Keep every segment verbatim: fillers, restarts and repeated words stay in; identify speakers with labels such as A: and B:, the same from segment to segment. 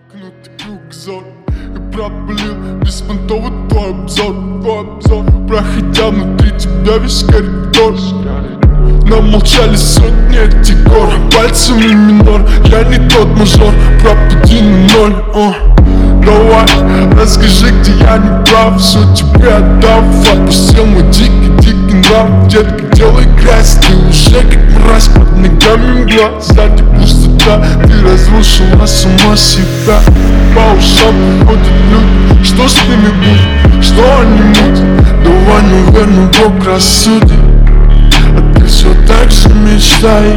A: замкнутый кругозор. И пропалил беспонтово твой обзор, твой обзор. Проходя внутри тебя весь коридор. Нам молчали сотни этих гор, пальцами минор. Я не тот мажор, пропади на ноль. uh. Давай, расскажи, где я не прав. Все тебе отдав, отпустил мой дикий-дикий нрав. Детка, делай грязь, ты уже как мразь. Под ногами мгла, сзади пустота. Ты разрушила сама себя. По ушам ходят люди, что с ними будет? Что они мутят? Давай, наверное, Бог рассудит. А ты все так же мечтай.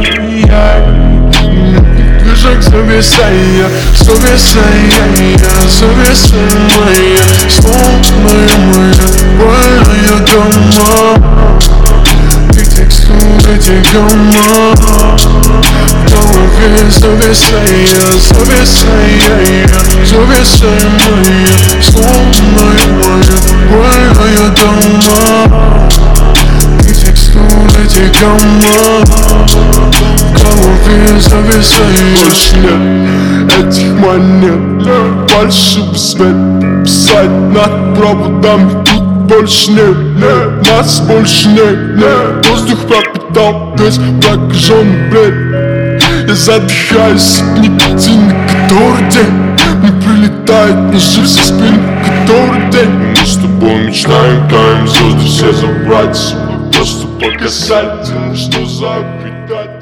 A: Движок завеса, я завеса, я завеса моя, сложная моя, больная дома. И текстуры тягома в голове завеса, я завеса, я завеса моя, сложная моя, больная дома. И текстуры тягома в голове завеса. Больше нет этих монет, фальшивый свет. Писать над проводами тут больше нет, нет. Нас больше нет, нет. Воздух пропитал весь прокаженный бред. Я задыхаюсь от никотина, который день не прилетает ножи со спины, который день. Мы с тобой мечтаем, таем звезды все забрать, чтобы просто показать, что за предатель.